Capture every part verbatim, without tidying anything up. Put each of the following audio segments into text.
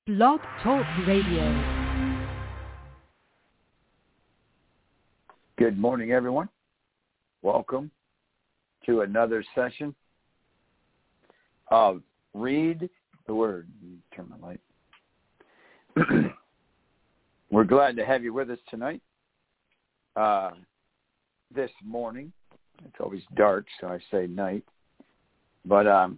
Blog Talk Radio. Good morning, everyone. Welcome to another session of Read the Word. Turn my light. We're glad to have you with us tonight. Uh, this morning, it's always dark, so I say night. But um,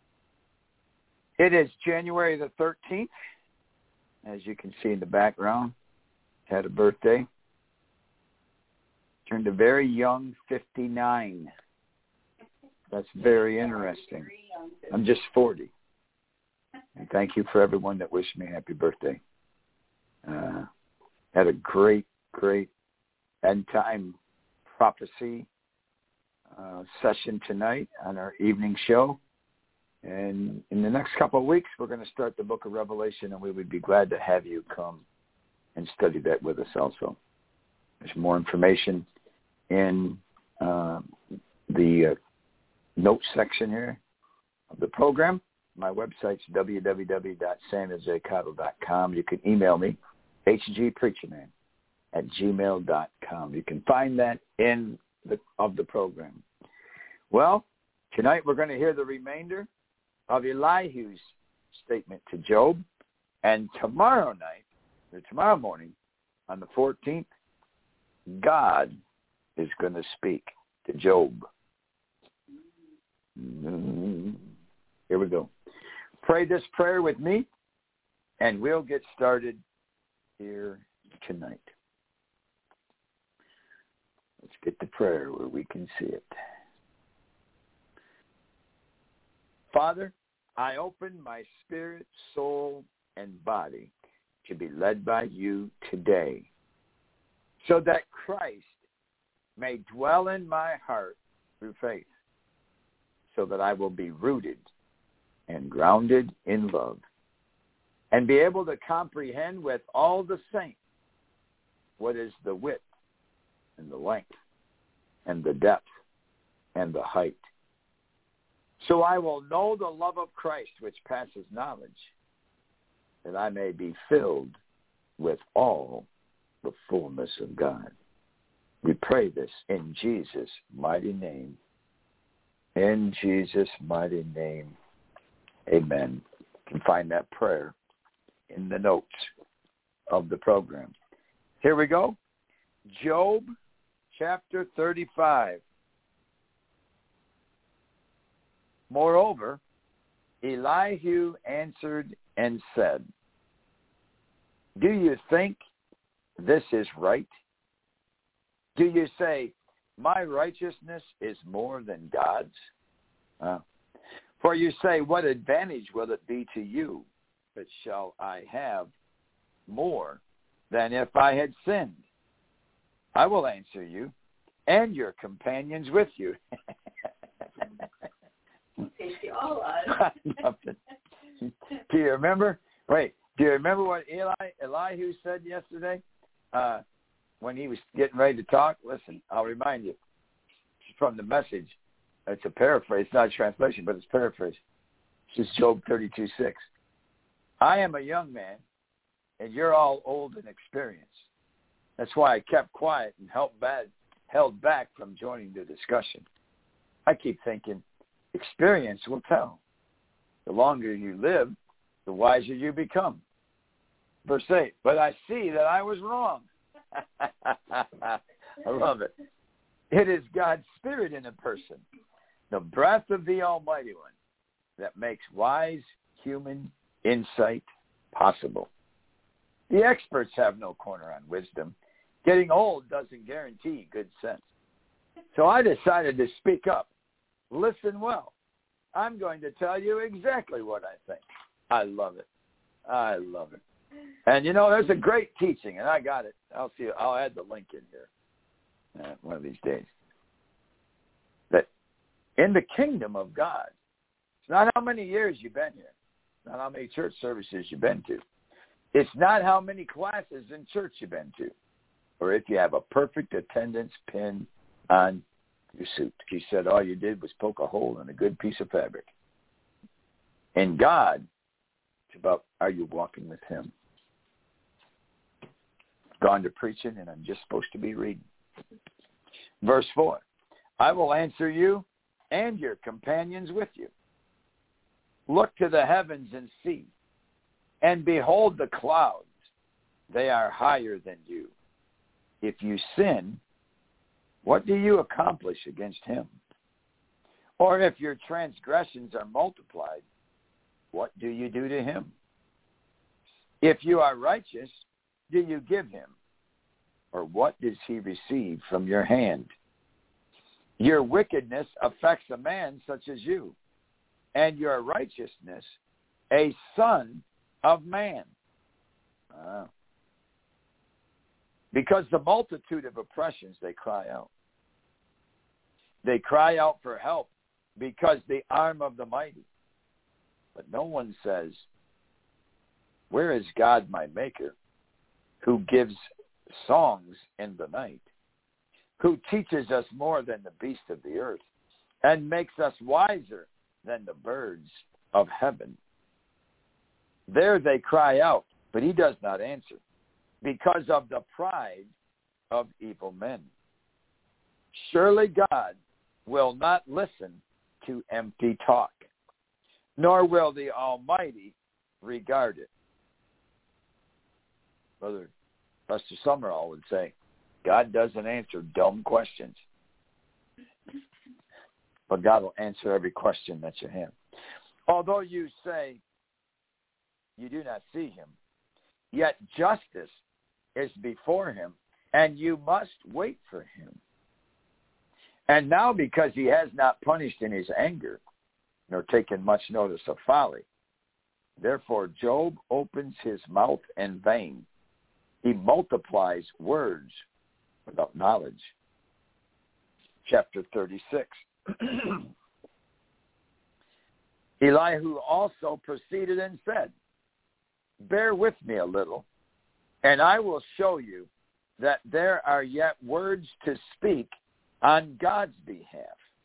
it is January the thirteenth. As you can see in the background, had a birthday. Turned a very young fifty-nine. That's very interesting. I'm just forty. And thank you for everyone that wished me happy birthday. Uh, had a great, great end time prophecy uh, session tonight on our evening show. And in the next couple of weeks, we're going to start the book of Revelation, and we would be glad to have you come and study that with us also. There's more information in uh, the uh, notes section here of the program. My website's w w w dot samuel j cottle dot com. You can email me, h g preacher man at gmail dot com. You can find that in the of the program. Well, tonight we're going to hear the remainder of Elihu's statement to Job, and tomorrow night, or tomorrow morning, on the fourteenth, God is going to speak to Job. Here we go. Pray this prayer with me, and we'll get started here tonight. Let's get the prayer where we can see it. Father, I open my spirit, soul, and body to be led by you today, so that Christ may dwell in my heart through faith, so that I will be rooted and grounded in love, and be able to comprehend with all the saints what is the width and the length and the depth and the height. So I will know the love of Christ which passes knowledge, that I may be filled with all the fullness of God. We pray this in Jesus' mighty name. In Jesus' mighty name, amen. You can find that prayer in the notes of the program. Here we go. Job chapter thirty-five. Moreover, Elihu answered and said, do you think this is right? Do you say, my righteousness is more than God's? Uh, for you say, what advantage will it be to you? But shall I have more than if I had sinned? I will answer you, and your companions with you. Do you remember? Wait, do you remember what Eli Elihu said yesterday uh, when he was getting ready to talk? Listen, I'll remind you. It's from the Message. It's a paraphrase. It's not a translation, but it's paraphrase. This is Job thirty-two six. I am a young man, and you're all old and experienced. That's why I kept quiet and held back, held back from joining the discussion. I keep thinking, experience will tell. The longer you live, the wiser you become. Verse eight, but I see that I was wrong. I love it. It is God's Spirit in a person, the breath of the Almighty One, that makes wise human insight possible. The experts have no corner on wisdom. Getting old doesn't guarantee good sense. So I decided to speak up. Listen well. I'm going to tell you exactly what I think. I love it. I love it. And, you know, there's a great teaching, and I got it. I'll see. I'll add the link in here uh, one of these days. That in the kingdom of God, it's not how many years you've been here. It's not how many church services you've been to. It's not how many classes in church you've been to, or if you have a perfect attendance pin on your suit. He said all you did was poke a hole in a good piece of fabric. In God, It's about, are you walking with him? Gone to preaching, and I'm just supposed to be reading. Verse four, I will answer you and your companions with you. Look to the heavens and see, and behold the clouds. They are higher than you. If you sin, what do you accomplish against him? Or if your transgressions are multiplied, what do you do to him? If you are righteous, do you give him? Or what does he receive from your hand? Your wickedness affects a man such as you, and your righteousness a son of man. Uh, because the multitude of oppressions, they cry out. They cry out for help because the arm of the mighty. But no one says, where is God my maker, who gives songs in the night, who teaches us more than the beasts of the earth, and makes us wiser than the birds of heaven? There they cry out, but he does not answer, because of the pride of evil men. Surely God will not listen to empty talk, nor will the Almighty regard it. Brother Buster Summerall would say, God doesn't answer dumb questions, but God will answer every question that you have. Although you say you do not see him, yet justice is before him, and you must wait for him. And now, because he has not punished in his anger, nor taken much notice of folly, therefore Job opens his mouth in vain. He multiplies words without knowledge. Chapter thirty-six. Elihu also proceeded and said, bear with me a little, and I will show you that there are yet words to speak on God's behalf.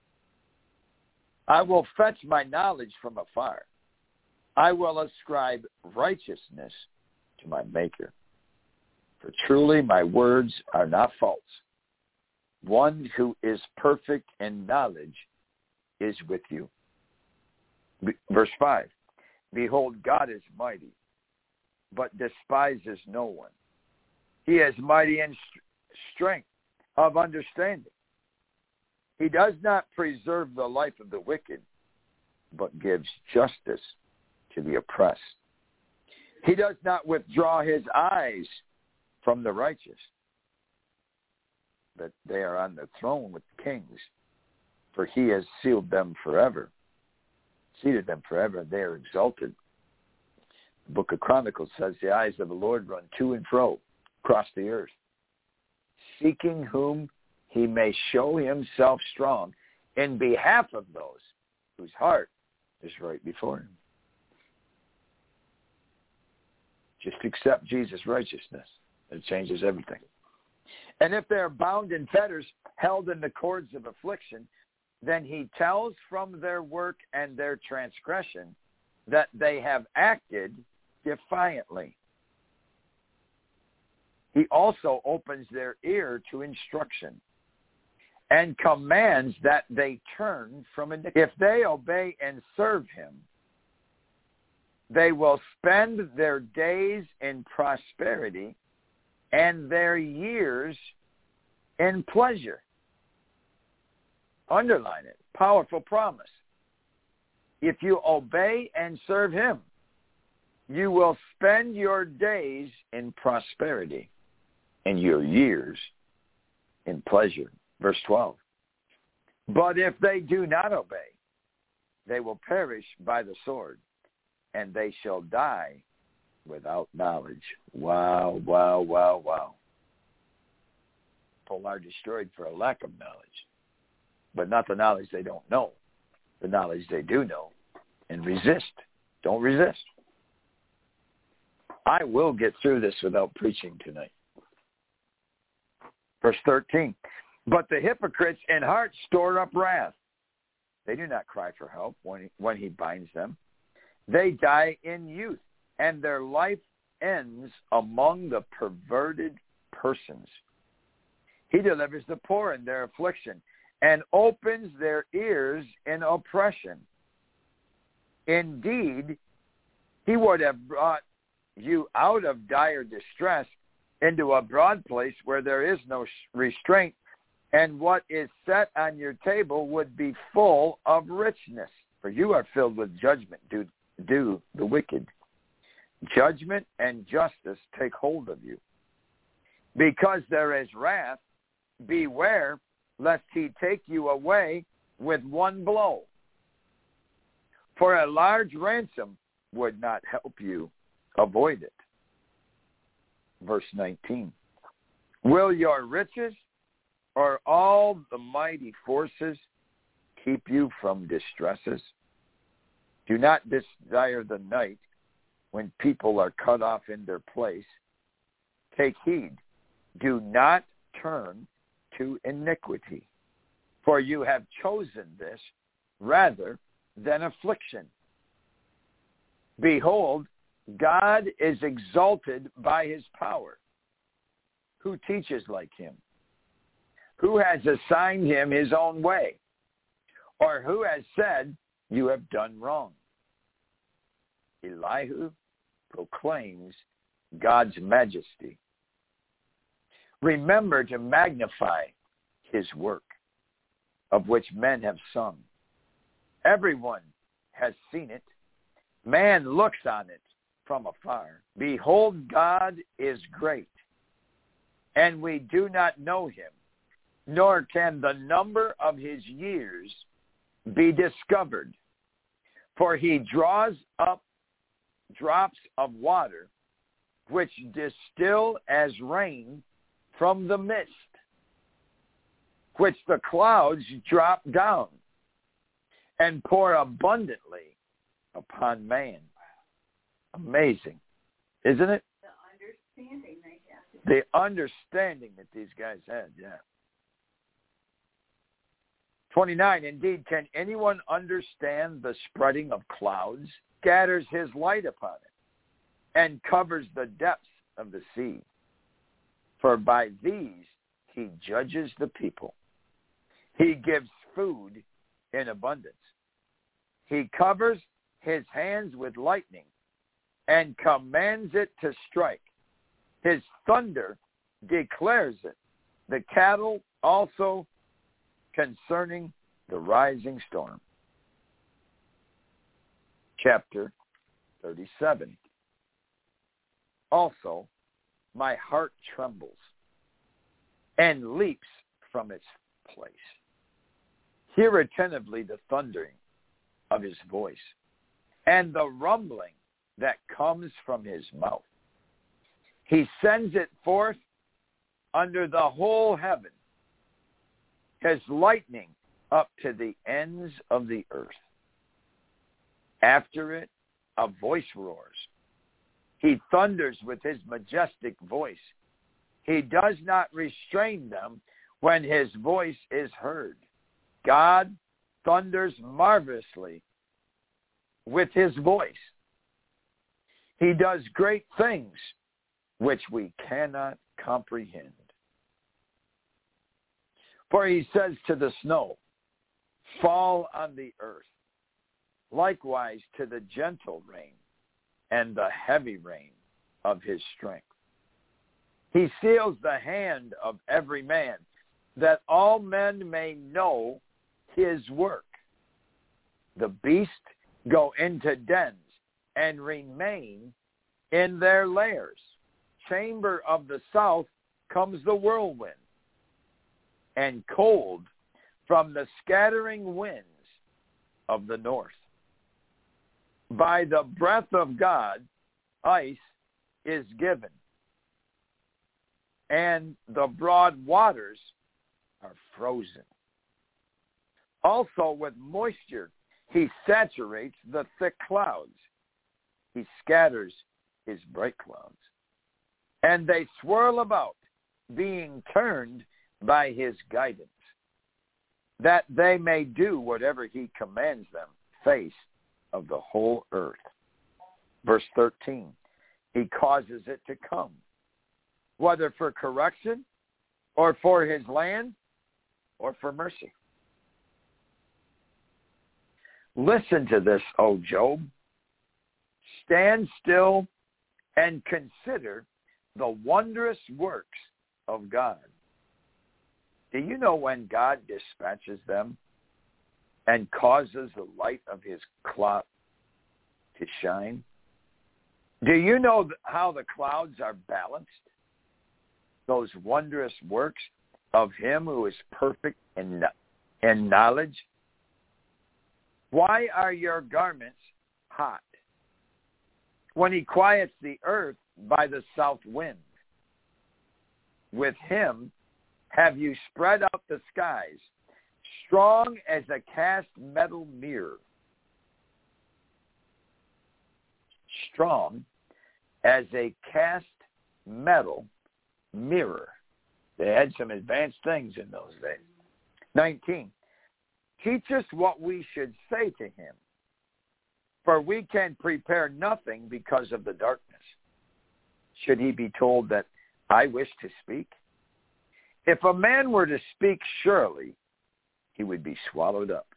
I will fetch my knowledge from afar. I will ascribe righteousness to my Maker. For truly my words are not false. One who is perfect in knowledge is with you. Verse five, behold, God is mighty, but despises no one. He is mighty in strength of understanding. He does not preserve the life of the wicked, but gives justice to the oppressed. He does not withdraw his eyes from the righteous, but they are on the throne with kings, for he has sealed them forever, seated them forever, and they are exalted. The book of Chronicles says the eyes of the Lord run to and fro across the earth, seeking whom he may show himself strong in behalf of those whose heart is right before him. Just accept Jesus' righteousness. It changes everything. And if they are bound in fetters, held in the cords of affliction, then he tells from their work and their transgression that they have acted defiantly. He also opens their ear to instruction and commands that they turn from iniquity. If they obey and serve him, they will spend their days in prosperity and their years in pleasure. Underline it. Powerful promise. If you obey and serve him, you will spend your days in prosperity and your years in pleasure. Verse twelve. But if they do not obey, they will perish by the sword, and they shall die without knowledge. Wow, wow, wow, wow. People are destroyed for a lack of knowledge, but not the knowledge they don't know, the knowledge they do know, and resist. Don't resist. I will get through this without preaching tonight. Verse thirteen. But the hypocrites in heart store up wrath. They do not cry for help when he, when he binds them. They die in youth and their life ends among the perverted persons. He delivers the poor in their affliction and opens their ears in oppression. Indeed, he would have brought you out of dire distress into a broad place where there is no restraint, and what is set on your table would be full of richness. For you are filled with judgment due, due the wicked. Judgment and justice take hold of you. Because there is wrath, beware lest he take you away with one blow. For a large ransom would not help you avoid it. Verse nineteen. Will your riches or all the mighty forces keep you from distresses? Do not desire the night when people are cut off in their place. Take heed. Do not turn to iniquity, for you have chosen this rather than affliction. Behold, God is exalted by his power. Who teaches like him? Who has assigned him his own way? Or who has said, you have done wrong? Elihu proclaims God's majesty. Remember to magnify his work, of which men have sung. Everyone has seen it. Man looks on it from afar. Behold, God is great, and we do not know him, nor can the number of his years be discovered. For he draws up drops of water, which distill as rain from the mist, which the clouds drop down and pour abundantly upon man. Amazing, isn't it? The understanding they have. The understanding that these guys had, yeah. twenty-nine, indeed, can anyone understand the spreading of clouds? Scatters his light upon it and covers the depths of the sea. For by these he judges the people. He gives food in abundance. He covers his hands with lightning and commands it to strike. His thunder declares it. The cattle also concerning the rising storm. Chapter thirty-seven. Also, my heart trembles and leaps from its place. Hear attentively the thundering of his voice and the rumbling that comes from his mouth. He sends it forth under the whole heaven, his lightning up to the ends of the earth. After it, a voice roars. He thunders with his majestic voice. He does not restrain them when his voice is heard. God thunders marvelously with his voice. He does great things which we cannot comprehend. For he says to the snow, fall on the earth, likewise to the gentle rain and the heavy rain of his strength. He seals the hand of every man, that all men may know his work. The beasts go into dens and remain in their lairs. Chamber of the south comes the whirlwind, and cold from the scattering winds of the north. By the breath of God, ice is given, and the broad waters are frozen. Also with moisture, he saturates the thick clouds. He scatters his bright clouds, and they swirl about, being turned by his guidance, that they may do whatever he commands them, face of the whole earth. Verse thirteen, he causes it to come, whether for correction or for his land or for mercy. Listen to this, O Job. Stand still and consider the wondrous works of God. Do you know when God dispatches them and causes the light of his cloud to shine? Do you know how the clouds are balanced? Those wondrous works of him who is perfect in, in knowledge? Why are your garments hot when he quiets the earth by the south wind? With him have you spread out the skies, strong as a cast metal mirror. Strong as a cast metal mirror. They had some advanced things in those days. nineteen. Teach us what we should say to him, for we can prepare nothing because of the darkness. Should he be told that I wish to speak? If a man were to speak, surely he would be swallowed up.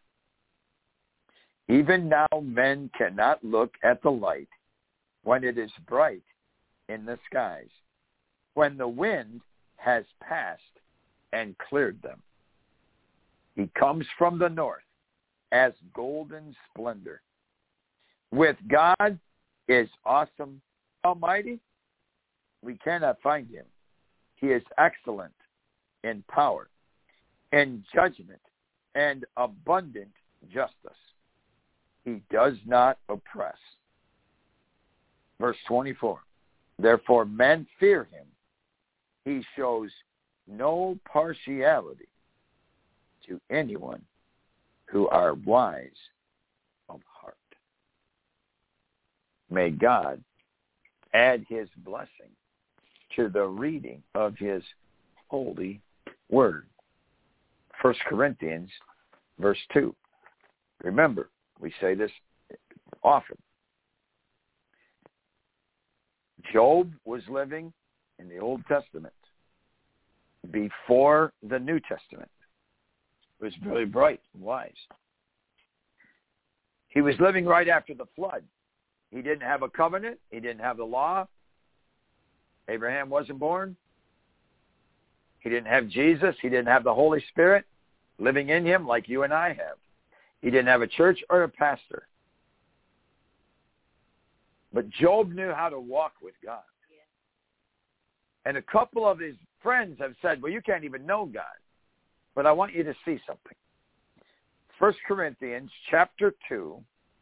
Even now men cannot look at the light when it is bright in the skies, when the wind has passed and cleared them. He comes from the north as golden splendor. With God is awesome, almighty. We cannot find him. He is excellent in power, in judgment, and abundant justice. He does not oppress. Verse twenty-four. Therefore men fear him. He shows no partiality to anyone who are wise of heart. May God add his blessing to the reading of his holy word. First Corinthians, verse two. Remember, we say this often. Job was living in the Old Testament before the New Testament. He was very bright and wise. He was living right after the flood. He didn't have a covenant. He didn't have the law. Abraham wasn't born. He didn't have Jesus. He didn't have the Holy Spirit living in him like you and I have. He didn't have a church or a pastor. But Job knew how to walk with God. And a couple of his friends have said, well, you can't even know God. But I want you to see something. First Corinthians chapter two,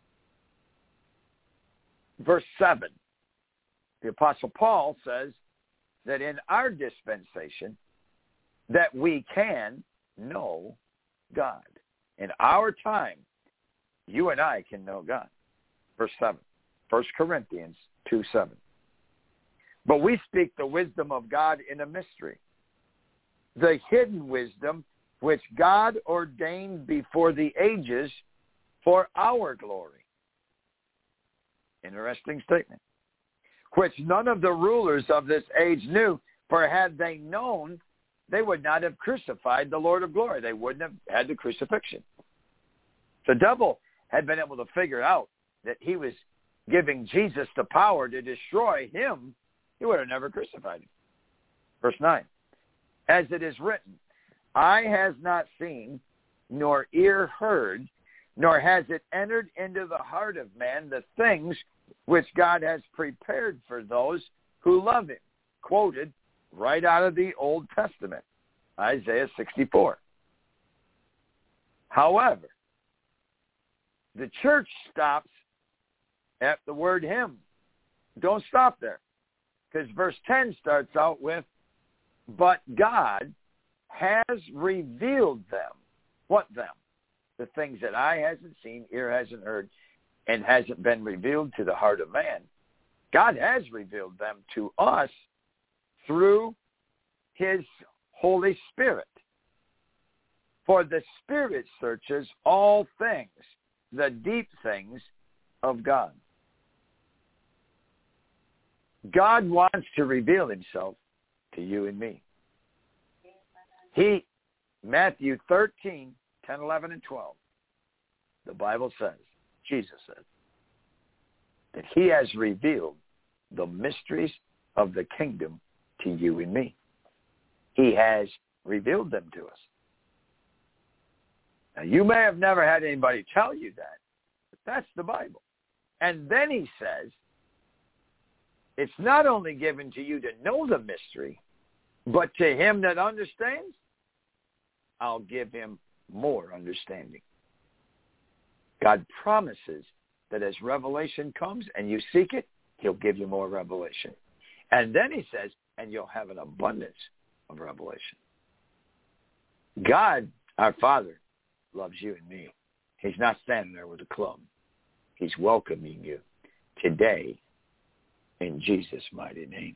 verse seven. The Apostle Paul says that in our dispensation that we can know God. In our time, you and I can know God. Verse seven. First Corinthians two seven. But we speak the wisdom of God in a mystery, the hidden wisdom which God ordained before the ages for our glory. Interesting statement. Which none of the rulers of this age knew, for had they known, they would not have crucified the Lord of glory. They wouldn't have had the crucifixion. The devil had been able to figure out that he was giving Jesus the power to destroy him. He would have never crucified him. Verse nine. As it is written, eye has not seen, nor ear heard, nor has it entered into the heart of man the things which God has prepared for those who love him. Quoted right out of the Old Testament, Isaiah sixty-four. However, the church stops at the word him. Don't stop there, because verse ten starts out with, but God has revealed them. What them? The things that eye hasn't seen, ear hasn't heard, and hasn't been revealed to the heart of man. God has revealed them to us through his Holy Spirit. For the Spirit searches all things, the deep things of God. God wants to reveal himself to you and me. He, Matthew thirteen, ten, eleven, and twelve, the Bible says, Jesus said, that he has revealed the mysteries of the kingdom to you and me. He has revealed them to us. Now, you may have never had anybody tell you that, but that's the Bible. And then he says, it's not only given to you to know the mystery, but to him that understands, I'll give him more understanding. God promises that as revelation comes and you seek it, he'll give you more revelation. And then he says, and you'll have an abundance of revelation. God, our Father, loves you and me. He's not standing there with a club. He's welcoming you today in Jesus' mighty name.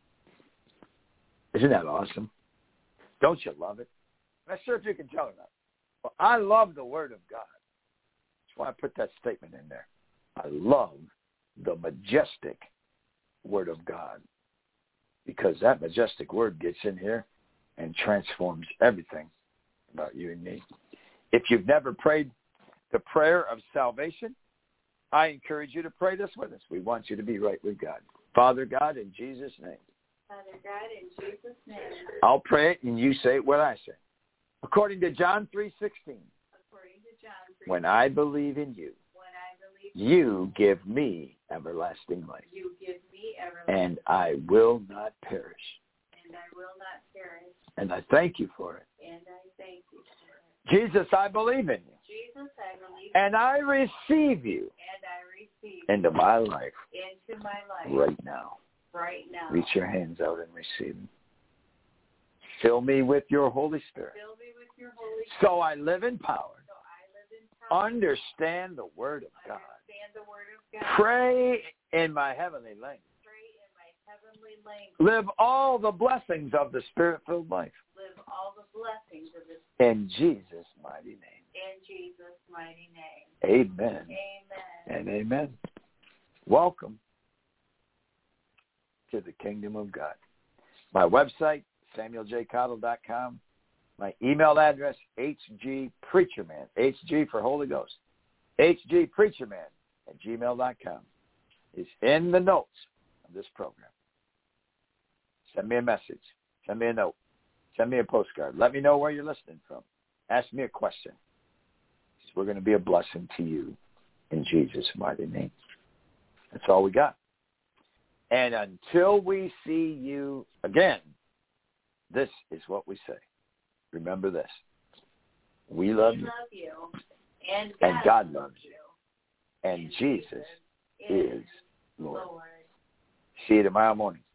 Isn't that awesome? Don't you love it? I'm not sure if you can tell or not. But I love the Word of God. That's why I put that statement in there. I love the majestic Word of God, because that majestic Word gets in here and transforms everything about you and me. If you've never prayed the prayer of salvation, I encourage you to pray this with us. We want you to be right with God. Father God, in Jesus' name. Father God, in Jesus' name. I'll pray it and you say what I say. According to John three sixteen. According to John three sixteen. When I believe in you, when I believe you give me everlasting life. You give me everlasting life. And I will not perish. And I will not perish. And I thank you for it. And I thank you for it. Jesus, I believe in you. Jesus, I believe and I receive you and I receive into my life into my life right now. Right now. Reach your hands out and receive them. Fill me with your Holy Spirit. Fill me with your Holy Spirit. So I live in power. So I live in power. Understand the Word of God. Understand the Word of God. Pray in my heavenly language. Pray in my heavenly language. Live all the blessings of the Spirit-filled life. Live all the blessings of the Spirit. In Jesus' mighty name. In Jesus' mighty name. Amen. Amen. And amen. Welcome to the kingdom of God. My website, samuel j cottle dot com. My email address, hgpreacherman, H G for Holy Ghost, hgpreacherman at gmail dot com. is in the notes of this program. Send me a message. Send me a note. Send me a postcard. Let me know where you're listening from. Ask me a question. We're going to be a blessing to you in Jesus' mighty name. That's all we got. And until we see you again, this is what we say. Remember this. We love you. We love you. And God, and God loves you. you. And, and Jesus, Jesus is Lord. Lord. See you tomorrow morning.